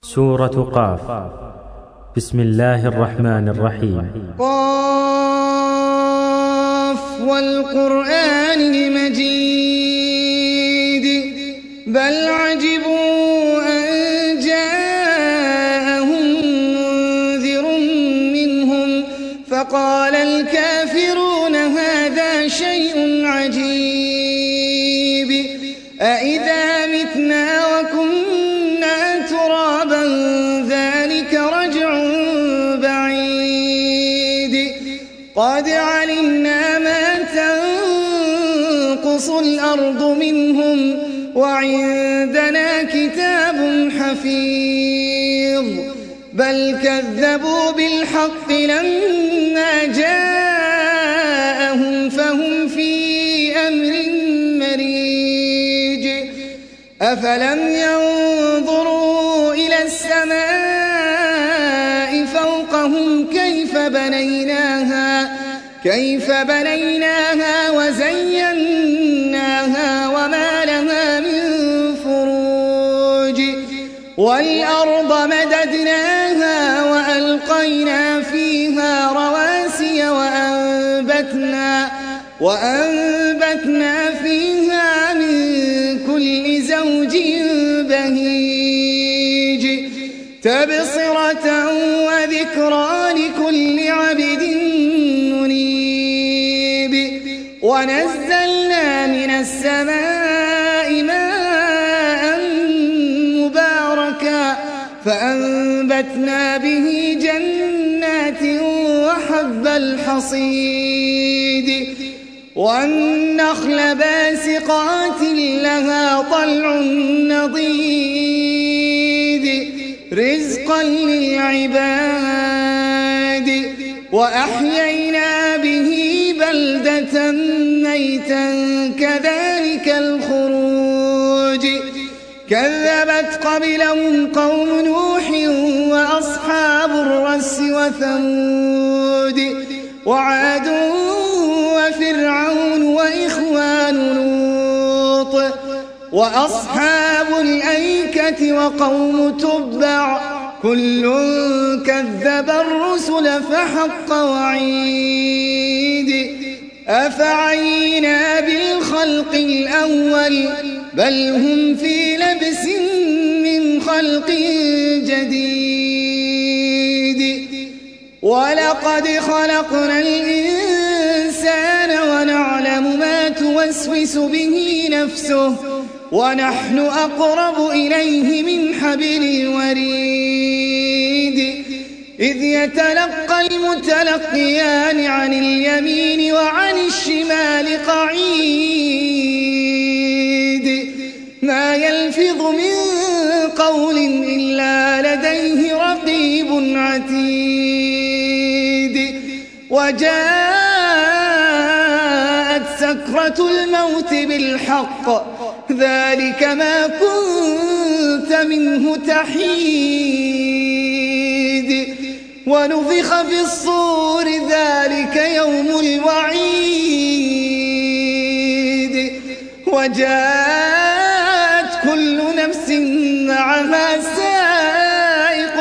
سورة قاف. بسم الله الرحمن الرحيم. قاف والقرآن المجيد بل عجبوا أن جاءهم منذر منهم فقال الكافرون هذا شيء عجيب أإذا متنا وكنا ترابا ذلك رجع بعيد قد علمنا ما تنقص الأرض منهم وعندنا كتاب حفيظ بل كذبوا بالحق لما جاءهم فهم في أمر مريج أفلم ينظروا إلى السماء فوقهم كيف بنيناها وزيناها وما لها من فروج والأرض مددناها وألقينا فيها رواسي وأنبتنا فيها من كل زوج بهيج تبصرة وذكرى لكل عبد منيب ونزلنا من السماء ماء مباركا فأنبتنا به جنات وحب الحصيد والنخل باسقات لها طلع نضيد رزقا للعباد وأحيينا به بلدة ميتا كذلك الخروج كذبت قبلهم قوم نوح وأصحاب الرس وثمود وعاد وفرعون وإخوان لوط وأصحاب الأيكة وقوم تبع كل كذب الرسل فحق وعيد أفعينا بالخلق الأول بل هم في لبس من خلق جديد ولقد خلقنا الإنسان ونعلم ما توسوس به نفسه ونحن أقرب إليه من حبل الوريد إذ يتلقى المتلقيان عن اليمين وعن الشمال قعيد ما يلفظ من قول إلا لديه رقيب عتيد وجاءت سكرة الموت بالحق ذلك ما كنت منه تحيد ونفخ في الصور ذلك يوم الوعيد وجاءت كل نفس معها سائق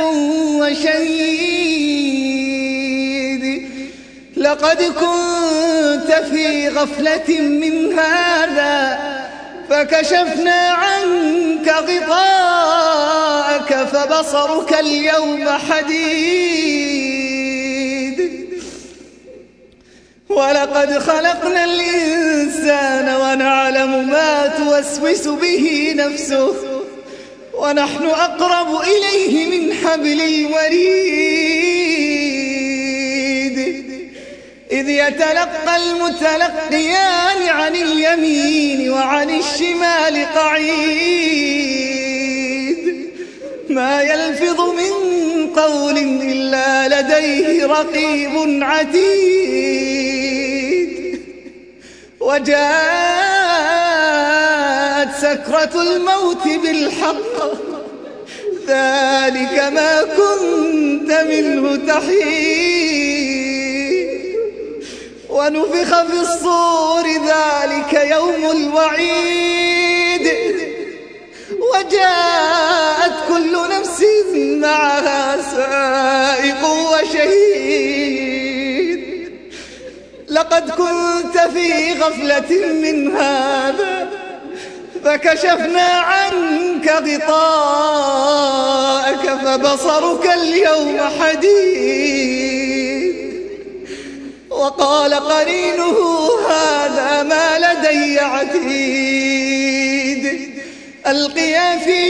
وشهيد لقد كنت في غفلة من هذا فكشفنا عنك غطاءك فبصرك اليوم حديد ولقد خلقنا الإنسان ونعلم ما توسوس به نفسه ونحن أقرب إليه من حبل الوريد إذ يتلقى المتلقيان عن اليمين وعن الشمال قعيد ما يلفظ من قول إلا لديه رقيب عتيد وجاءت سكرة الموت بالحق ذلك ما كنت منه تحيد ونفخ في الصور ذلك يوم الوعيد وجاءت كل نفس معها سائق وشهيد. لقد كنت في غفلة من هذا فكشفنا عنك غطاءك فبصرك اليوم حديد. وقال قرينه هذا ما لدي عتيد. ألقيا في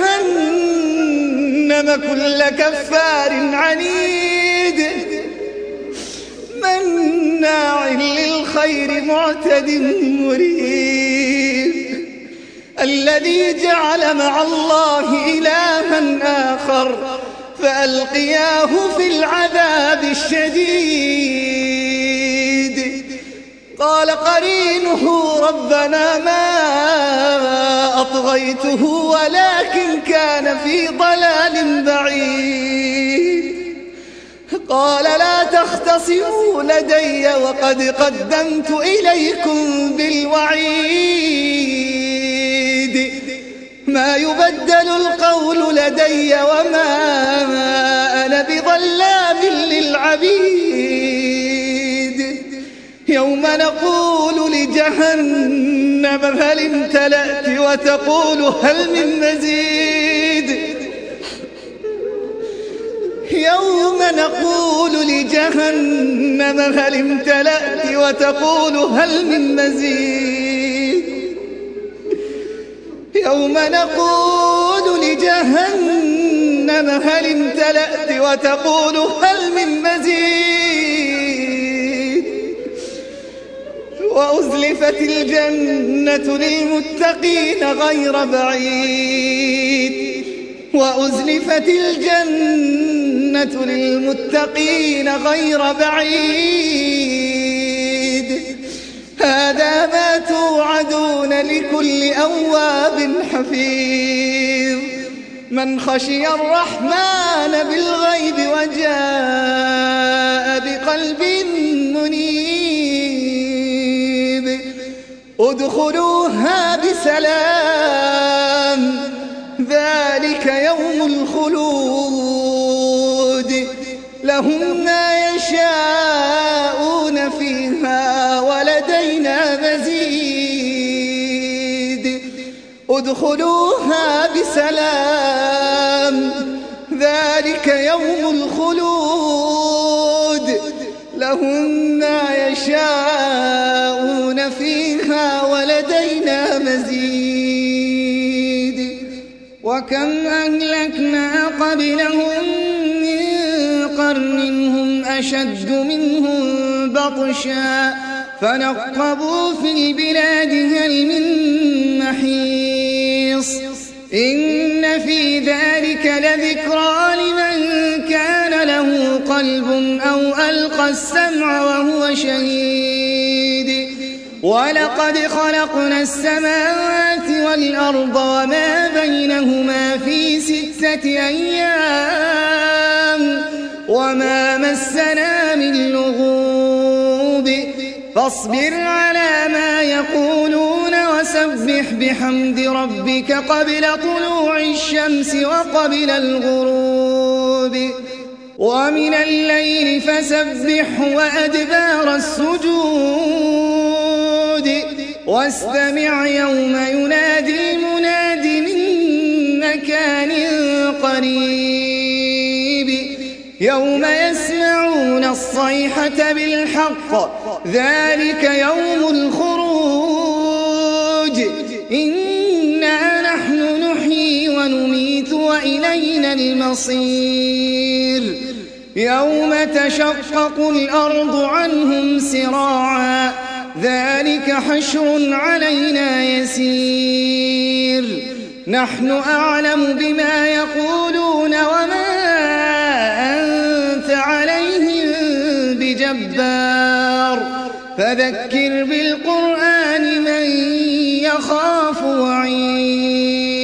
جهنم كل كفار عنيد مناع للخير معتد مريب. الذي جعل مع الله إلها آخر فألقياه في العذاب الشديد. قال قرينه ربنا ما أطغيته ولكن كان في ضلال بعيد. قال لا تختصموا لدي وقد قدمت إليكم بالوعيد. ما يبدل القول لدي وما أنا بظلام للعبيد. يوم نقول لجهنم هل امتلأت وتقول هل من مزيد. يوم نقول لجهنم هل امتلأت وتقول هل من مزيد. يوم نقول لجهنم هل امتلأت وتقول هل من مزيد. وأزلفت الجنة للمتقين غير بعيد. وأزلفت الجنة للمتقين غير بعيد. هذا ما توعدون لكل أواب حفيظ. من خشي الرحمن بالغيب وجاء بقلب منيب. ادخلوها بسلام ذلك يوم الخلود. لهم ما يشاءون فيها ولدينا مزيد. ادخلوها بسلام ذلك يوم الخلود. لهم ما يشاءون فيها ولدينا مزيد. وكم أهلكنا قبلهم من قرن هم أشد منهم بطشا فنقبوا في البلاد هل من محيص. إن في ذلك لذكرى لمن كان له قلب أو ألقى السمع وهو شهيد. ولقد خلقنا السماوات والأرض وما بينهما في 6 أيام وما مسنا من لغوب. فاصبر على ما يقولون وسبح بحمد ربك قبل طلوع الشمس وقبل الغروب. ومن الليل فسبح وأدبار السجود. واستمع يوم ينادي المناد من مكان قريب. يوم يسمعون الصيحة بالحق ذلك يوم الخروج. إنا نحن نحيي ونميت وإلينا المصير. يوم تشقق الأرض عنهم سراعا ذلك حشر علينا يسير. نحن أعلم بما يقولون وما أنت عليهم بجبار. فذكر بالقرآن من يخاف وعيد.